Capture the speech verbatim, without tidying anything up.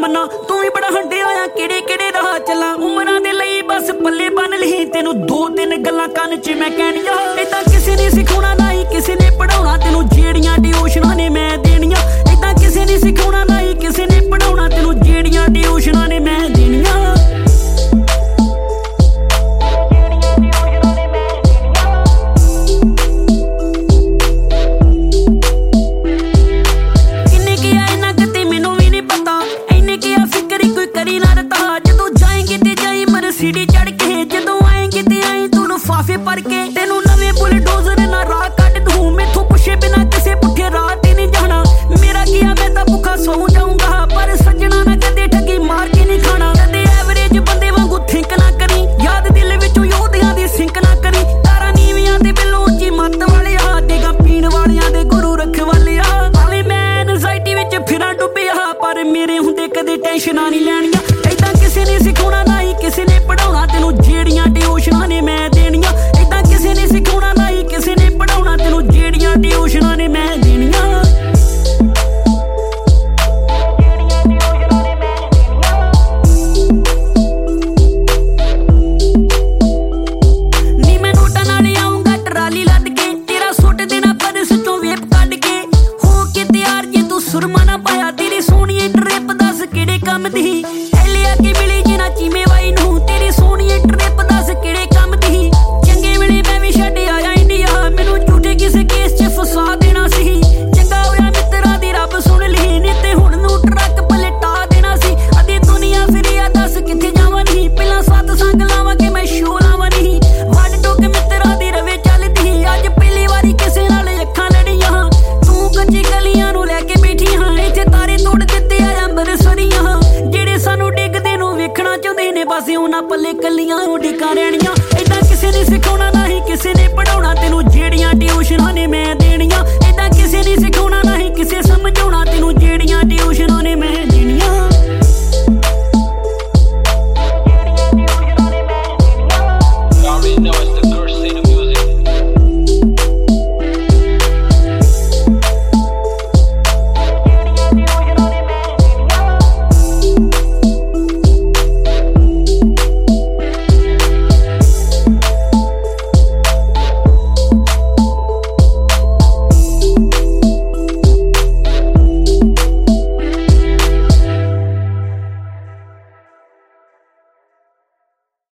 ਮਨਾ ਤੂੰ ਵੀ ਬੜਾ ਹੰਡਿਆ ਆ ਕਿਹੜੇ ਕਿਹੜੇ ਰਾਹ ਚੱਲਾਂ ਉਮਰਾਂ ਦੇ ਲਈ ਬਸ ਪੱਲੇ ਬੰਨ ਲਈ ਤੈਨੂੰ ਦੋ ਤਿੰਨ ਗੱਲਾਂ ਕੰਨ 'ਚ ਮੈਂ ਕਹਿਣੀਆਂ ਏਦਾਂ ਕਿਸੇ ਨੇ ਸਿਖਾਉਣਾ ਨਾ ਹੀ ਕਿਸੇ ਨੇ ਪੜਾਉਣਾ ਤੈਨੂੰ ਜਿਹੜੀਆਂ ਟਿਊਸ਼ਨਾਂ ਨੇ ਮੈਂ ਦੇਣੀਆਂ ਏਦਾਂ ਕਿਸੇ ਨੇ ਸਿਖਾਉਣਾ ਨਾ ਹੀ ਕਿਸੇ ਨੇ ਪੜਾਉਣਾ ਤੈਨੂੰ ਜਿਹੜੀਆਂ ਟਿਊਸ਼ਨਾਂ ਨੇ ਮੈਂ ਦੇਣੀਆਂ सीढ़ी चढ़ के जदों आएंगे ते आई तू लिफाफे भर के तेनू नवे बुलडोजर ना राह कट दूं मैथों पुछे बिना किसे पुठे राह ते नहीं जाना मेरा किया मैं तां भुखा सौ जाऊंगा पर सजना ना कदे ठगी मार के नहीं खाना कदे एवरेज बंदे वांगू थिंक ना करी याद दिल विचों योधियां दी सिंक ना करी तारा नीवियां ते बिलो उच्ची मत वाले आ देगा पीण वालियां दे गुरु रख वाले आ भावें मैं एनजाइटी विच फिरां डुੱਬਿਆ पर मेरे हुंदे कदे टेंशनां नहीं लैणियां ऐदां किसे ने सिखाउणा ना ही किसे ने पढ़ाउणा तैनू ਜਿਹੜੀਆਂ ਟਿਊਸ਼ਨਾਂ ਨੇ ਮੈਂ ਦੇਣੀਆਂ ਏਦਾਂ ਕਿਸੇ ਨੇ ਸਿਖਾਉਣਾ ਨਾ ਹੀ ਕਿਸੇ ਨੇ ਪੜਾਉਣਾ ਤੈਨੂੰ ਜਿਹੜੀਆਂ ਟਿਊਸ਼ਨਾਂ ਨੇ ਮੈਂ ਦੇਣੀਆਂ ਨੀ ਮੈਂ ਨੋਟਾਂ ਨਾਲ ਆਉਂਗਾ ਟਰਾਲੀ ਲੱਦ ਕੇ ਤੇਰਾ ਸੁੱਟ ਦੇਣਾ ਪਰਸ ਚੋਂ ਵੇਪ ਕੱਢ ਕੇ ਹੋ ਕੇ ਤਿਆਰ ਜੇ ਤੂੰ ਸੁਰਮਾ ਨਾ ਪਾਇਆ ਤੇਰੀ ਸੋਹਣੀ ਟ੍ਰਿਪ ਦੱਸ ਕਿਹੜੇ ਕੰਮ ਦੀ ਐਲੇ ਆ ਕੇ ਮਿਲੀ ਜੇ ਨਾ ਚੀਮੇ ਵਾਈ ਨੂੰ ਤੇਰੀ ਸੋਹਣੀ ਟ੍ਰਿਪ ਦੱਸ ਕਿਹੜੇ ਕੰਮ ਦੀ ਚੰਗੇ ਵੇਲੇ ਮੈਂ ਵੀ ਛੱਡ ਆਇਆ ਇੰਡੀਆ ਮੈਨੂੰ ਝੂਠੇ ਕਿਸੇ ਕੇਸ 'ਚ ਫਸਾ ਦੇਣਾ ਸੀ ਚੰਗਾ ਹੋਇਆ ਮਿੱਤਰਾਂ ਦੀ ਰੱਬ ਸੁਣ ਲਈ ਨਹੀਂ ਤੇ ਹੁਣ ਨੂੰ ਟਰੱਕ ਪਲਟਾ ਦੇਣਾ ਸੀ ਅੱਧੀ ਦੁਨੀਆ ਫਿਰਿਆ ਦੱਸ ਕਿੱਥੇ ਜਾਵਾਂ ਨਹੀਂ ਪਹਿਲਾਂ ਸੱਤ ਸੰਗ ਲਾਵਾਂ ਕਿ ਮੈਂ ਸ਼ੋ ਲਾਵਾਂ ਨਹੀਂ ਵੱਡ ਟੁੱਕ ਮਿੱਤਰਾਂ ਦੀ ਰਵੇ ਚੱਲਦੀ ਅੱਜ ਪਹਿਲੀ ਵਾਰੀ ਕਿਸੇ ਨਾਲ ਅੱਖਾਂ ਲੜੀਆਂ ਤੂੰ ਕੱਚੀ ਗਲੀਆਂ ਨੂੰ ਲੈ ਕੇ ਬੈਠੀ ਹਾਂ ਇੱਥੇ ਤਾਰੇ ਤੋੜ ਦਿੱਤੇ ਆ ਅੰਬਰਸਰੀਆਂ ਜਿਹੜੇ ਸਾਨੂੰ ਡਿੱਗਦੇ ਨੂੰ ਵੇਖਣਾ ਚਾਹੁੰਦੇ ਨੇ ਬਸ ਉਹਨਾਂ ਪੱਲੇ ਕੱਲੀਆਂ ਉਡੀਕਾਂ ਰਹਿਣੀਆਂ ਏਦਾਂ ਕਿਸੇ ਨੇ ਸਿਖਾਉਣਾ ਨਾ ਹੀ ਕਿਸੇ ਨੇ ਪੜਾਉਣਾ ਤੈਨੂੰ ਜਿਹੜੀਆਂ ਟਿਊਸ਼ਨਾਂ ਨੇ ਮੈਂ